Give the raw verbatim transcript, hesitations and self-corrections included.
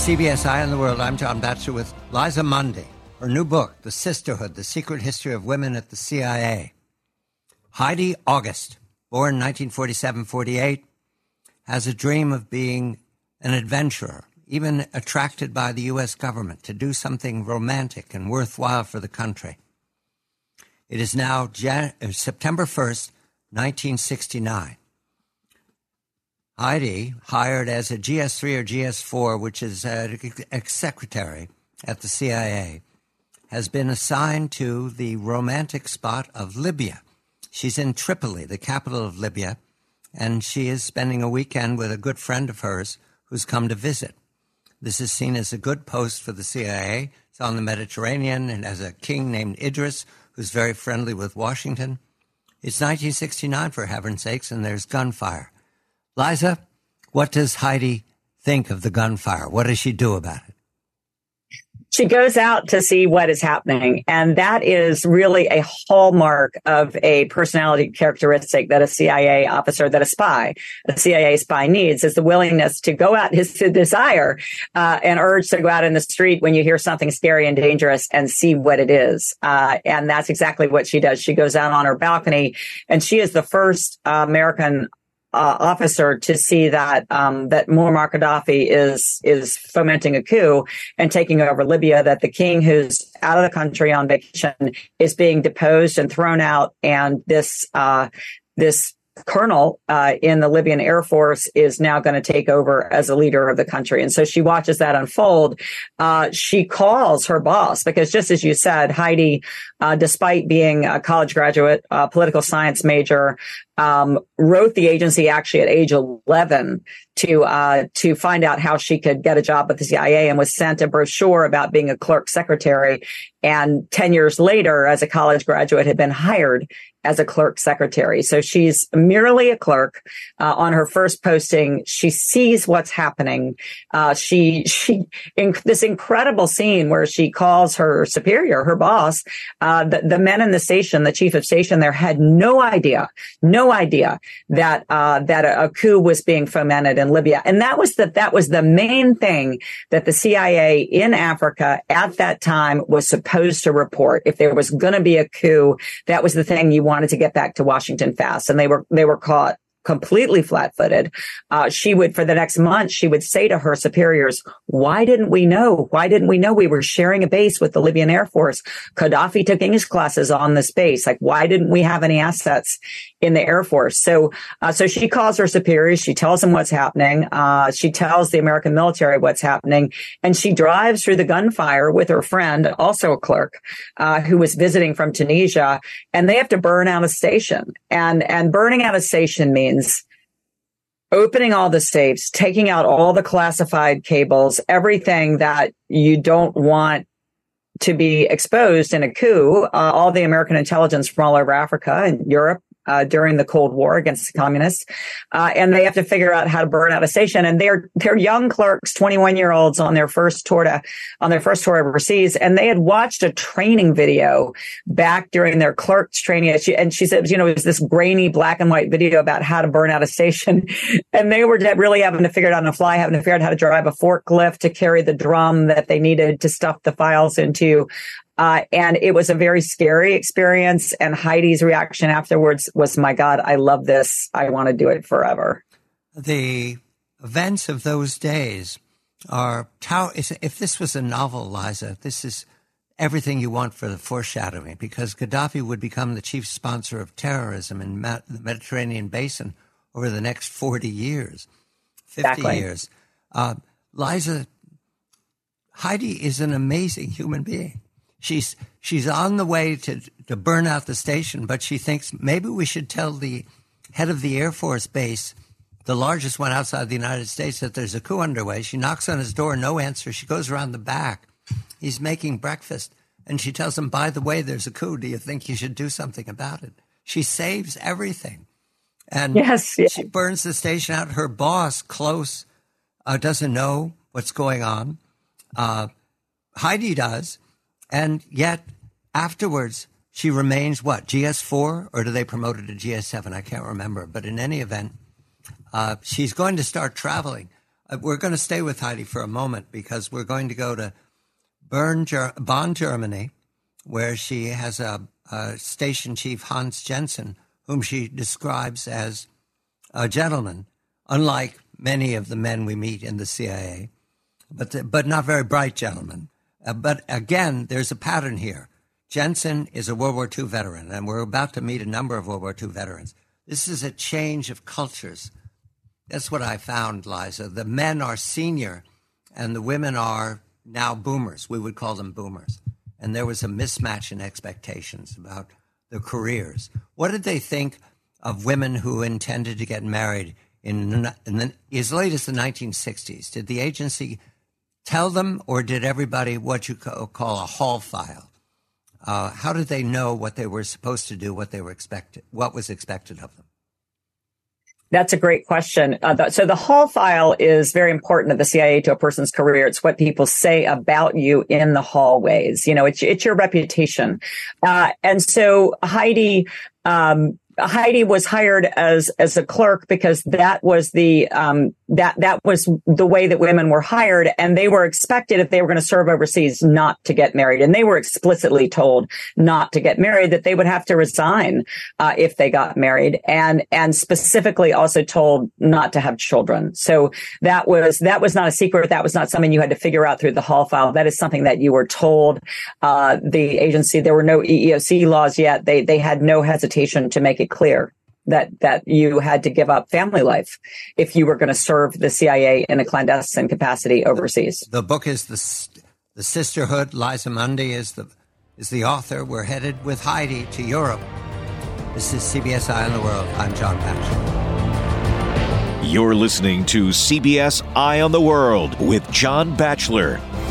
C B S Eye on the World. I'm John Batchelor with Liza Mundy. Her new book, The Sisterhood, The Secret History of Women at the C I A. Heidi August, born nineteen forty-seven forty-eight, has a dream of being an adventurer, even attracted by the U S government to do something romantic and worthwhile for the country. It is now Jan- September first, nineteen sixty-nine. Heidi, hired as a G S three or G S four, which is a, a secretary at the C I A, has been assigned to the romantic spot of Libya. She's in Tripoli, the capital of Libya, and she is spending a weekend with a good friend of hers who's come to visit. This is seen as a good post for the C I A. It's on the Mediterranean and has a king named Idris who's very friendly with Washington. It's nineteen sixty-nine, for heaven's sakes, and there's gunfire. Liza, what does Heidi think of the gunfire? What does she do about it? She goes out to see what is happening. And that is really a hallmark of a personality characteristic that a C I A officer, that a spy, a C I A spy needs, is the willingness to go out, his desire uh, and urge to go out in the street when you hear something scary and dangerous and see what it is. Uh, and that's exactly what she does. She goes out on her balcony, and she is the first uh, American Uh, officer to see that um, that Muammar Gaddafi is is fomenting a coup and taking over Libya, that the king who's out of the country on vacation is being deposed and thrown out, and this uh, this colonel uh, in the Libyan Air Force is now going to take over as a leader of the country. And so she watches that unfold. Uh, she calls her boss because, just as you said, Heidi, uh, despite being a college graduate, uh, political science major, um, wrote the agency actually at age eleven to uh, to find out how she could get a job with the C I A, and was sent a brochure about being a clerk secretary. And ten years later, as a college graduate, had been hired as a clerk secretary. So she's merely a clerk. Uh, on her first posting, she sees what's happening. Uh, she, she, in this incredible scene where she calls her superior, her boss, uh, the, the men in the station, the chief of station there, had no idea, no idea that, uh, that a, a coup was being fomented in Libya. And that was the, that was the main thing that the C I A in Africa at that time was supposed to report. If there was going to be a coup, that was the thing you wanted to get back to Washington fast. And they were, they were caught completely flat-footed. Uh, she would, for the next month, she would say to her superiors, why didn't we know? Why didn't we know? We were sharing a base with the Libyan Air Force. Gaddafi took English classes on this base. Like, why didn't we have any assets in the Air Force? So, uh, so she calls her superiors. She tells them what's happening. Uh, she tells the American military what's happening. And she drives through the gunfire with her friend, also a clerk, uh, who was visiting from Tunisia. And they have to burn out a station. And, and burning out a station means opening all the safes, taking out all the classified cables, everything that you don't want to be exposed in a coup, uh, all the American intelligence from all over Africa and Europe uh, during the Cold War against the communists. Uh, and they have to figure out how to burn out a station. And they're, they're young clerks, twenty-one year olds on their first tour to, on their first tour overseas. And they had watched a training video back during their clerks training. And she, and she said, you know, it was this grainy black and white video about how to burn out a station. And they were really having to figure it out on the fly, having to figure out how to drive a forklift to carry the drum that they needed to stuff the files into. Uh, and it was a very scary experience. And Heidi's reaction afterwards was, my God, I love this. I want to do it forever. The events of those days are, if this was a novel, Liza, this is everything you want for the foreshadowing, because Gaddafi would become the chief sponsor of terrorism in the Mediterranean basin over the next forty years, fifty exactly. years. Uh, Liza, Heidi is an amazing human being. She's she's on the way to, to burn out the station, but she thinks maybe we should tell the head of the Air Force base, the largest one outside the United States, that there's a coup underway. She knocks on his door, no answer. She goes around the back. He's making breakfast, and she tells him, by the way, there's a coup. Do you think you should do something about it? She saves everything. And yes, yes. She burns the station out. Her boss, close, uh, doesn't know what's going on. Uh, Heidi does. And yet, afterwards, she remains, what, G S four? Or do they promote her to G S seven? I can't remember. But in any event, uh, she's going to start traveling. Uh, we're going to stay with Heidi for a moment because we're going to go to Bern, Ger- Bonn, Germany, where she has a, a station chief, Hans Jensen, whom she describes as a gentleman, unlike many of the men we meet in the C I A, but the, but not very bright gentlemen. Uh, but again, there's a pattern here. Jensen is a World War Two veteran, and we're about to meet a number of World War Two veterans. This is a change of cultures. That's what I found, Liza. The men are senior, and the women are now boomers. We would call them boomers. And there was a mismatch in expectations about their careers. What did they think of women who intended to get married in, in the, as late as the nineteen sixties? Did the agency tell them, or did everybody what you call a hall file? Uh, how did they know what they were supposed to do, what they were expected, what was expected of them? That's a great question. Uh, the, so the hall file is very important at the C I A to a person's career. It's what people say about you in the hallways. You know, it's it's your reputation. Uh, and so Heidi, um, Heidi was hired as as a clerk because that was the um, that that was the way that women were hired, and they were expected, if they were going to serve overseas, not to get married, and they were explicitly told not to get married, that they would have to resign uh, if they got married, and and specifically also told not to have children. So that was that was not a secret. That was not something you had to figure out through the hall file. That is something that you were told. Uh, the agency, there were no E E O C laws yet. They they had no hesitation to make it clear that that you had to give up family life if you were going to serve the C I A in a clandestine capacity overseas. The, the book is the the Sisterhood. Liza Mundy is the is the author. We're headed with Heidi to Europe. This is C B S Eye on the World. I'm John Batchelor. You're listening to C B S Eye on the World with John Batchelor.